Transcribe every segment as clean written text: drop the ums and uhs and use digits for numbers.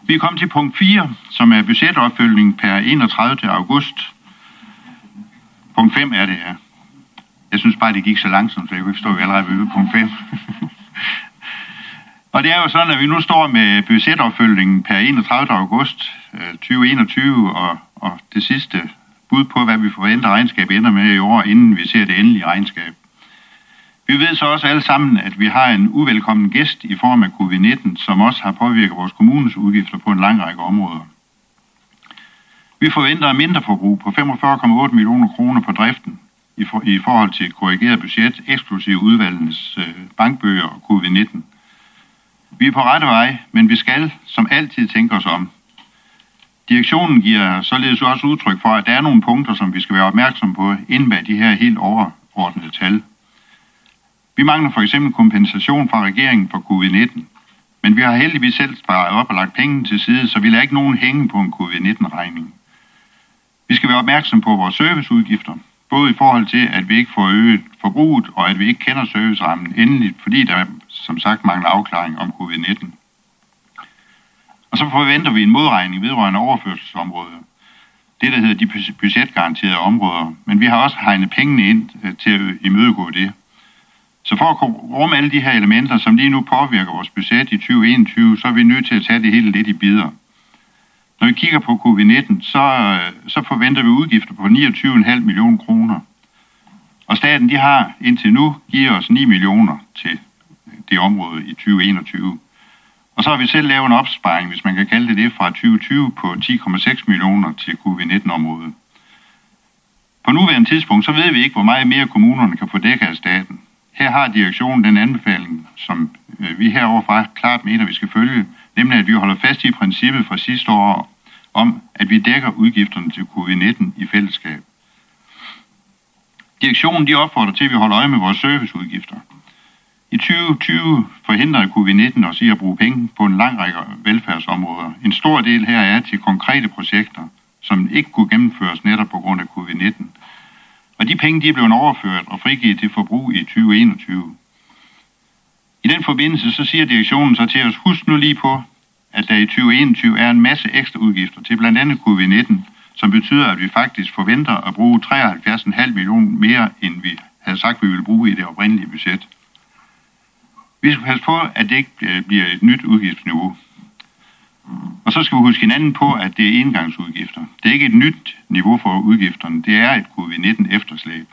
Vi er kommet til punkt 4, som er budgetopfølgning per 31. august. Punkt 5 er det her. Jeg synes bare, det gik så langsomt, så jeg kunne ikke forstå, at vi allerede ved punkt 5. Og det er jo sådan, at vi nu står med budgetopfølgningen per 31. august 2021, og det sidste bud på, hvad vi forventer regnskabet ender med i år, inden vi ser det endelige regnskab. Vi ved så også alle sammen, at vi har en uvelkommen gæst i form af covid-19, som også har påvirket vores kommunes udgifter på en lang række områder. Vi forventer et mindre forbrug på 45,8 millioner kroner på driften i forhold til et korrigeret budget, eksklusiv udvalgenes bankbøger og covid-19. Vi er på rette vej, men vi skal som altid tænke os om. Direktionen giver således også udtryk for, at der er nogle punkter, som vi skal være opmærksom på, inden bag de her helt overordnede tal. Vi mangler for eksempel kompensation fra regeringen for covid-19, men vi har heldigvis selv sparet op og lagt penge til side, så vi lader ikke nogen hænge på en covid-19-regning. Vi skal være opmærksom på vores serviceudgifter, både i forhold til, at vi ikke får øget forbruget, og at vi ikke kender servicerammen endeligt, fordi der som sagt mangler afklaring om covid-19. Og så forventer vi en modregning vedrørende overførselsområder. Det, der hedder de budgetgaranterede områder. Men vi har også hegnet pengene ind til at imødegå det. Så for at kunne rumme alle de her elementer, som lige nu påvirker vores budget i 2021, så er vi nødt til at tage det hele lidt i bidder. Når vi kigger på covid-19, så forventer vi udgifter på 29,5 millioner kroner. Og staten, de har indtil nu givet os 9 millioner til det område i 2021. Og så har vi selv lavet en opsparing, hvis man kan kalde det fra 2020 på 10,6 millioner til covid-19-området. På nuværende tidspunkt, så ved vi ikke, hvor meget mere kommunerne kan få dækket af staten. Her har direktionen den anbefaling, som vi heroverfra klart mener, vi skal følge, nemlig at vi holder fast i princippet fra sidste år om, at vi dækker udgifterne til covid-19 i fællesskab. Direktionen, de opfordrer til, at vi holder øje med vores serviceudgifter. I 2020 forhindrede covid-19 os i at bruge penge på en lang række velfærdsområder. En stor del her er til konkrete projekter, som ikke kunne gennemføres netop på grund af covid-19. Og de penge, de er blevet overført og frigivet til forbrug i 2021. I den forbindelse så siger direktionen så til os, husk nu lige på, at der i 2021 er en masse ekstra udgifter til blandt andet covid-19, som betyder, at vi faktisk forventer at bruge 73,5 millioner mere, end vi havde sagt, vi ville bruge i det oprindelige budget. Vi skal passe på, at det ikke bliver et nyt udgiftsniveau. Og så skal vi huske hinanden på, at det er engangsudgifter. Det er ikke et nyt niveau for udgifterne. Det er et covid-19 efterslæb.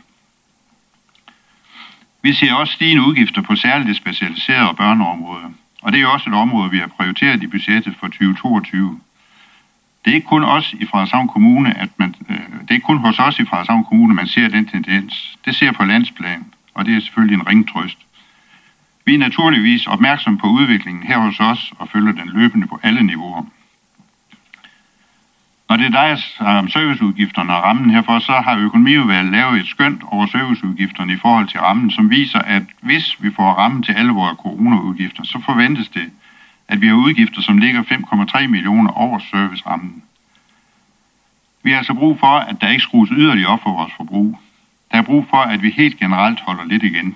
Vi ser også stigende udgifter på særligt specialiserede børneområder. Og det er jo også et område, vi har prioriteret i budgettet for 2022. Det er ikke kun os i Frederikshavn Kommune, det er ikke kun hos os i Frederikshavn Kommune, man ser den tendens. Det ser på landsplan, og det er selvfølgelig en ringtrøst. Vi er naturligvis opmærksom på udviklingen her hos os og følger den løbende på alle niveauer. Når det drejer sig om serviceudgifterne og rammen herfor, så har økonomiudvalget lavet et skønt over serviceudgifterne i forhold til rammen, som viser, at hvis vi får rammen til alle vores coronaudgifter, så forventes det, at vi har udgifter, som ligger 5,3 millioner over servicerammen. Vi har altså brug for, at der ikke skrues yderligere op for vores forbrug. Der er brug for, at vi helt generelt holder lidt igen.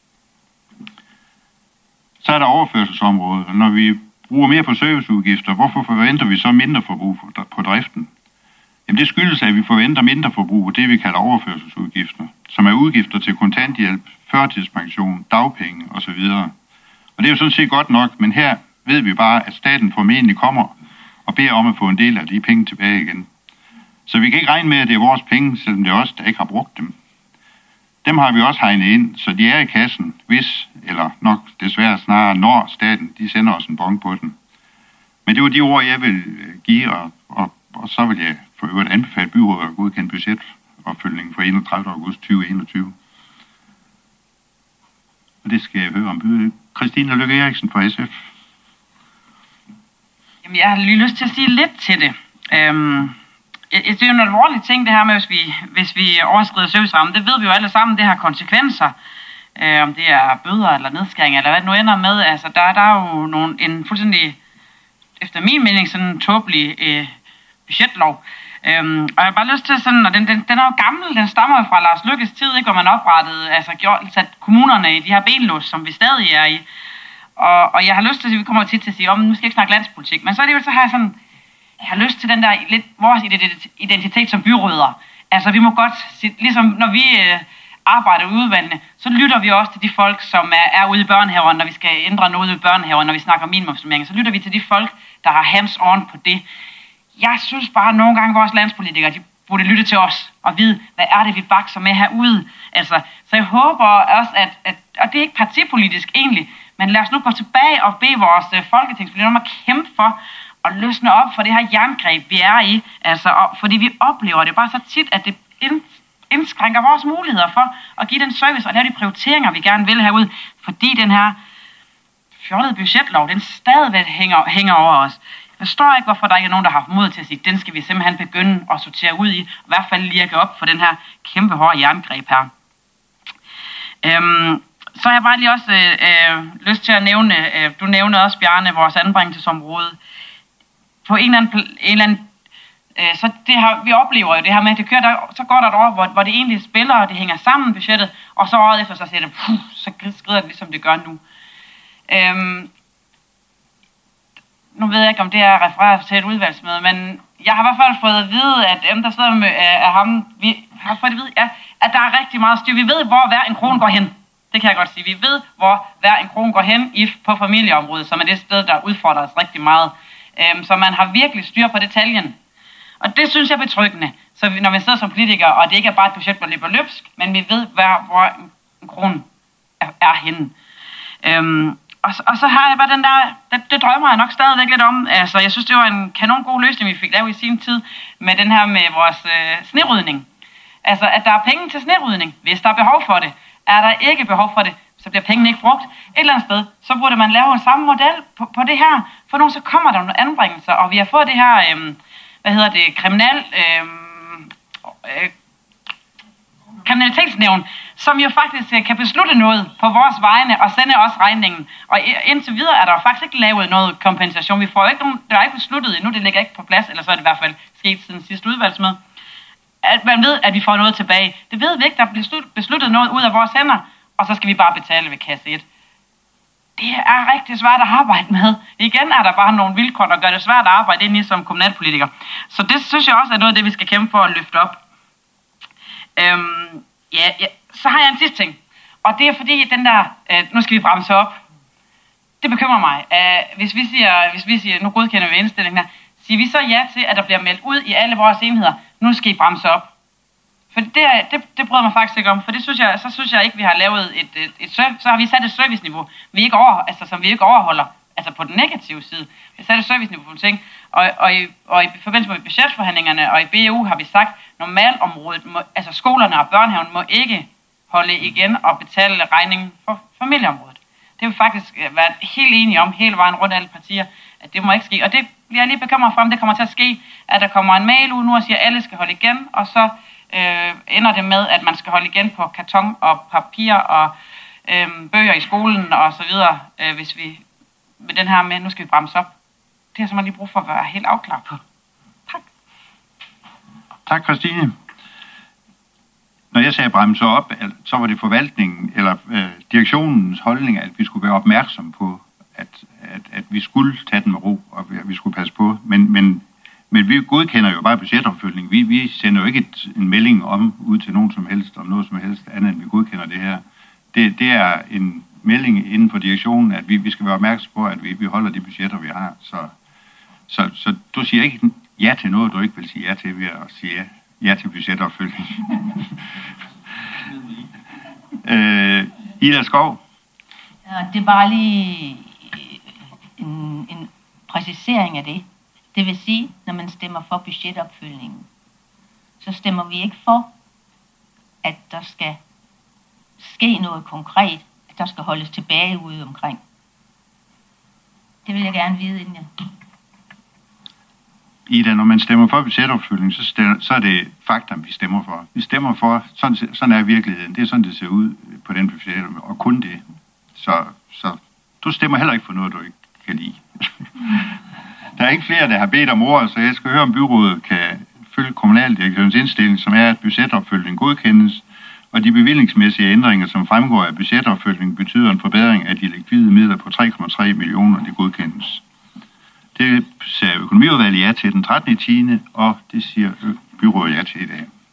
Så er der overførselsområdet. Når vi bruger mere på serviceudgifter, hvorfor forventer vi så mindre forbrug på driften? Jamen det skyldes, at vi forventer mindre forbrug på det, vi kalder overførselsudgifter, som er udgifter til kontanthjælp, førtidspension, dagpenge osv. Og det er jo sådan set godt nok, men her ved vi bare, at staten formentlig kommer og beder om at få en del af de penge tilbage igen. Så vi kan ikke regne med, at det er vores penge, selvom det er os, der ikke har brugt dem. Dem har vi også hegnet ind, så de er i kassen, hvis, eller nok desværre snarere, når staten de sender os en bon på den. Men det var de ord, jeg vil give, og så vil jeg for øvrigt anbefale byrådet at godkende budgetopfølgningen for 31. august 2021. Og det skal jeg høre om byrådet. Christine Lykke Eriksen fra SF. Jamen, jeg har lige lyst til at sige lidt til det. Det er jo en alvorlig ting, det her med, hvis vi overskrider servicerammen. Det ved vi jo alle sammen, det har konsekvenser. Om det er bøder eller nedskæringer, eller hvad det nu ender med. Altså, der er jo en fuldstændig, efter min mening, sådan en tåbelig budgetlov. Og jeg har bare lyst til sådan, og den er jo gammel, den stammer jo fra Lars Løkkes tid, ikke, hvor man oprettede, sat kommunerne i de her benlås, som vi stadig er i. Og jeg har lyst til, at vi kommer tit til at sige, nu skal jeg ikke snakke landspolitik, men så alligevel så har jeg har lyst til den der lidt vores identitet som byrødder. Altså vi må godt, ligesom når vi arbejder ude i udvalgene, så lytter vi også til de folk, som er ude i børnehaverne, når vi skal ændre noget ude i børnehaverne, når vi snakker minimumsnormeringer, så lytter vi til de folk, der har hands-on på det. Jeg synes bare, at nogle gange vores landspolitikere, de burde lytte til os og vide, hvad er det, vi bakser med herude. Altså, så jeg håber også, at og det er ikke partipolitisk egentlig, men lad os nu gå tilbage og bede vores folketingspolitikere om at kæmpe for at løsne op for det her jerngreb, vi er i. Altså, fordi vi oplever det bare så tit, at det indskrænker vores muligheder for at give den service og lave de prioriteringer, vi gerne vil herude. Fordi den her fjollede budgetlov, den stadigvæk hænger over os. Jeg forstår ikke, hvorfor der ikke er nogen, der har haft mod til at sige, den skal vi simpelthen begynde at sortere ud i, og i hvert fald lirke op for den her kæmpe hårde jerngreb her. Så har jeg bare lige også lyst til at nævne, du nævnte også, Bjarne, vores anbringelsesområde. På en eller anden så det her, vi oplever jo det her med, at det kører så går der et år, hvor det egentlig spiller, og det hænger sammen budgettet, og så året efter, så siger det, så skrider det ligesom det gør nu. Nu ved jeg ikke, om det er refereret til et udvalgsmøde, men jeg har i hvert fald fået at vide, at dem, der sidder med ham, vi har fået at vide, at der er rigtig meget styr. Vi ved, hvor hver en krone går hen. Det kan jeg godt sige. Vi ved, hvor hver en krone går hen på familieområdet, som er det sted, der udfordrer os rigtig meget. Så man har virkelig styr på detaljen. Og det synes jeg er betryggende. Så når vi sidder som politikere, og det ikke er bare et budget, der løber løbsk, men vi ved, hvor en krone er henne. Og så har jeg bare den der, det drømmer jeg nok stadigvæk lidt om. Altså, jeg synes, det var en kanon god løsning, vi fik lavet i sin tid, med den her med vores snerydning. Altså, at der er penge til snerydning, hvis der er behov for det. Er der ikke behov for det, så bliver pengene ikke brugt. Et eller andet sted, så burde man lave en samme model på det her. For nu så kommer der nogle anbringelser, og vi har fået det her, kriminalitetsnævn, som jo faktisk kan beslutte noget på vores vegne og sende os regningen. Og indtil videre er der faktisk ikke lavet noget kompensation. Vi får jo ikke nogen, der er ikke besluttet endnu, det ligger ikke på plads, eller så er det i hvert fald sket siden sidste udvalgsmøde. At man ved, at vi får noget tilbage. Det ved vi ikke, der bliver besluttet noget ud af vores hænder, og så skal vi bare betale ved kasse 1. Det er rigtig svært at arbejde med. Igen er der bare nogle vilkår, der gør det svært at arbejde ind i som kommunalpolitiker. Så det synes jeg også er noget af det, vi skal kæmpe for at løfte op. Så har jeg en sidste ting. Og det er fordi, den der, nu skal vi bremse op. Det bekymrer mig. Hvis vi siger, nu godkender vi indstillingen her, siger vi så ja til, at der bliver meldt ud i alle vores enheder, nu skal I bremse op. For det bryder mig faktisk ikke om, for så synes jeg ikke, vi har lavet så har vi sat et serviceniveau, som vi ikke overholder, altså på den negative side. Vi har sat et serviceniveau på ting, og i forbindelse med budgetforhandlingerne og i BU har vi sagt, normalområdet, altså skolerne og børnehaven må ikke holde igen og betale regningen for familieområdet. Det har vi faktisk været helt enige om, hele vejen rundt alle partier, at det må ikke ske. Og det bliver jeg lige bekymret for, om det kommer til at ske, at der kommer en mail ud nu og siger, at alle skal holde igen, og så ender det med, at man skal holde igen på karton og papir og bøger i skolen og så videre, hvis vi med den her med, nu skal vi bremse op. Det har simpelthen lige brug for at være helt afklaret på. Tak. Tak, Christine. Når jeg sagde bremse op, så var det forvaltningen eller direktionens holdning, at vi skulle være opmærksom på, at vi skulle tage den med ro, og at vi skulle passe på. Men vi godkender jo bare budgetopfølgning. Vi sender jo ikke en melding ud til nogen som helst, om noget som helst andet, end vi godkender det her. Det er en melding inden for direktionen, at vi skal være opmærksom på, at vi holder de budgetter, vi har. Så du siger ikke ja til noget, du ikke vil sige ja til, ved at sige ja til budgetopfølgning. Ida Skov? Ja, det er bare lige en præcisering af det. Det vil sige, når man stemmer for budgetopfølgningen, så stemmer vi ikke for, at der skal ske noget konkret, at der skal holdes tilbage ude omkring. Det vil jeg gerne vide, inden jeg... Ida, når man stemmer for budgetopfølgning, så er det fakta, vi stemmer for. Vi stemmer for, sådan er virkeligheden. Det er sådan, det ser ud på den budget, og kun det. Så du stemmer heller ikke for noget, du ikke kan lide. Der er ikke flere, der har bedt om ordet, så jeg skal høre, om byrådet kan følge kommunaldirektørens indstilling, som er, at budgetopfølgning godkendes, og de bevillingsmæssige ændringer, som fremgår af budgetopfølgningen, betyder en forbedring af de likvide midler på 3,3 millioner, det godkendes. Det sagde økonomiudvalget ja til den 13. 10. og det siger byrådet ja til i dag.